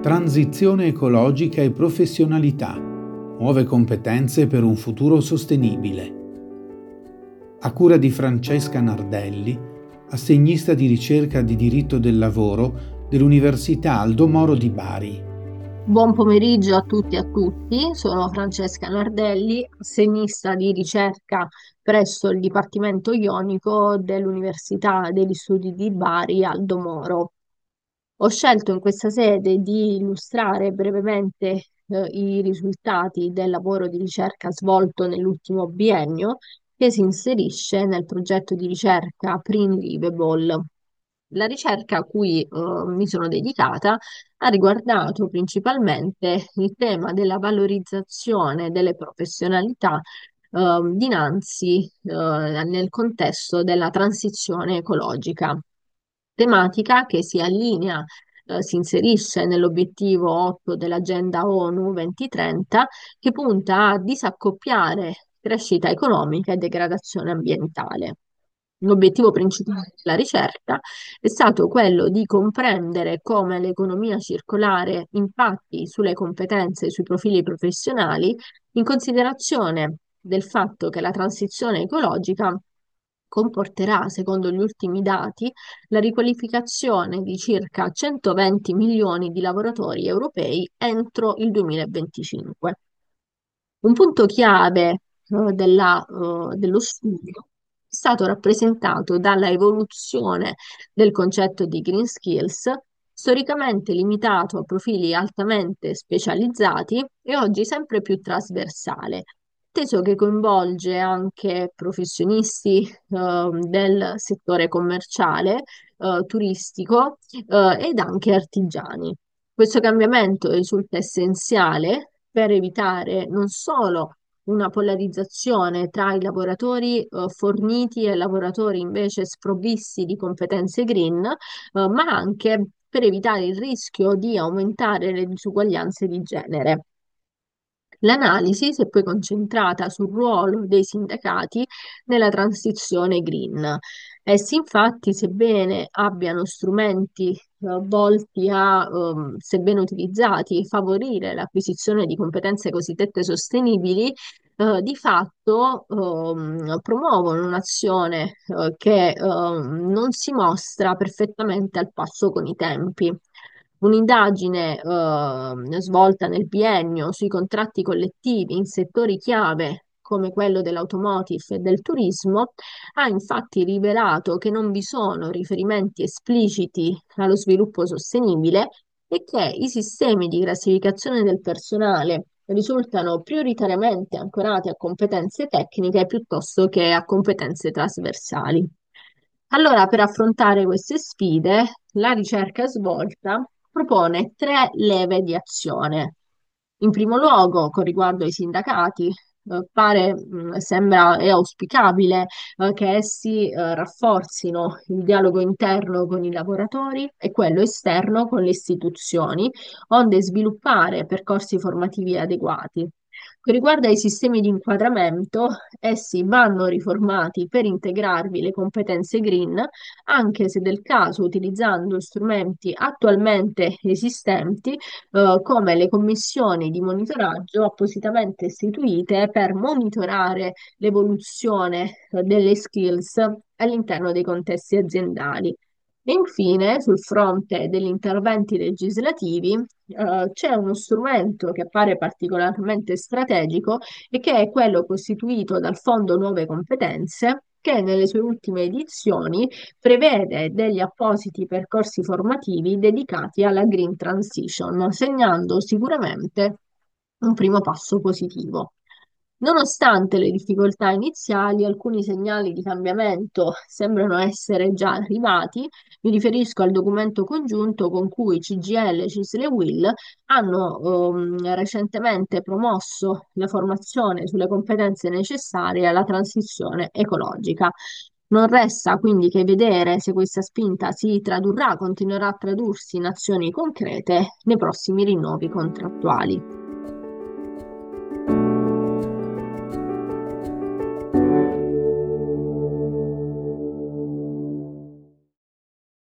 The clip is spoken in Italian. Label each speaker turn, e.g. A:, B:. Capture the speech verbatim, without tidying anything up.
A: Transizione ecologica e professionalità. Nuove competenze per un futuro sostenibile. A cura di Francesca Nardelli, assegnista di ricerca di diritto del lavoro dell'Università Aldo Moro di Bari.
B: Buon pomeriggio a tutti e a tutti, sono Francesca Nardelli, assegnista di ricerca presso il Dipartimento Ionico dell'Università degli Studi di Bari Aldo Moro. Ho scelto in questa sede di illustrare brevemente eh, i risultati del lavoro di ricerca svolto nell'ultimo biennio che si inserisce nel progetto di ricerca Print Livable. La ricerca a cui eh, mi sono dedicata ha riguardato principalmente il tema della valorizzazione delle professionalità eh, dinanzi eh, nel contesto della transizione ecologica, tematica che si allinea, eh, si inserisce nell'obiettivo otto dell'Agenda ONU duemilatrenta, che punta a disaccoppiare crescita economica e degradazione ambientale. L'obiettivo principale della ricerca è stato quello di comprendere come l'economia circolare impatti sulle competenze e sui profili professionali, in considerazione del fatto che la transizione ecologica comporterà, secondo gli ultimi dati, la riqualificazione di circa centoventi milioni di lavoratori europei entro il duemilaventicinque. Un punto chiave eh, della, eh, dello studio è stato rappresentato dalla evoluzione del concetto di green skills, storicamente limitato a profili altamente specializzati e oggi sempre più trasversale, teso che coinvolge anche professionisti eh, del settore commerciale, eh, turistico eh, ed anche artigiani. Questo cambiamento risulta essenziale per evitare non solo una polarizzazione tra i lavoratori eh, forniti e lavoratori invece sprovvisti di competenze green, eh, ma anche per evitare il rischio di aumentare le disuguaglianze di genere. L'analisi si è poi concentrata sul ruolo dei sindacati nella transizione green. Essi infatti, sebbene abbiano strumenti eh, volti a, ehm, sebbene utilizzati, favorire l'acquisizione di competenze cosiddette sostenibili, eh, di fatto ehm, promuovono un'azione eh, che ehm, non si mostra perfettamente al passo con i tempi. Un'indagine eh, svolta nel biennio sui contratti collettivi in settori chiave come quello dell'automotive e del turismo ha infatti rivelato che non vi sono riferimenti espliciti allo sviluppo sostenibile e che i sistemi di classificazione del personale risultano prioritariamente ancorati a competenze tecniche piuttosto che a competenze trasversali. Allora, per affrontare queste sfide, la ricerca svolta propone tre leve di azione. In primo luogo, con riguardo ai sindacati, eh, pare, mh, sembra è auspicabile, eh, che essi, eh, rafforzino il dialogo interno con i lavoratori e quello esterno con le istituzioni, onde sviluppare percorsi formativi adeguati. Con riguardo ai sistemi di inquadramento, essi vanno riformati per integrarvi le competenze green, anche se del caso utilizzando strumenti attualmente esistenti, eh, come le commissioni di monitoraggio appositamente istituite per monitorare l'evoluzione eh, delle skills all'interno dei contesti aziendali. E infine, sul fronte degli interventi legislativi, eh, c'è uno strumento che appare particolarmente strategico e che è quello costituito dal Fondo Nuove Competenze, che nelle sue ultime edizioni prevede degli appositi percorsi formativi dedicati alla Green Transition, segnando sicuramente un primo passo positivo. Nonostante le difficoltà iniziali, alcuni segnali di cambiamento sembrano essere già arrivati. Mi riferisco al documento congiunto con cui C G I L, C I S L e U I L hanno ehm, recentemente promosso la formazione sulle competenze necessarie alla transizione ecologica. Non resta quindi che vedere se questa spinta si tradurrà, continuerà a tradursi in azioni concrete nei prossimi rinnovi contrattuali.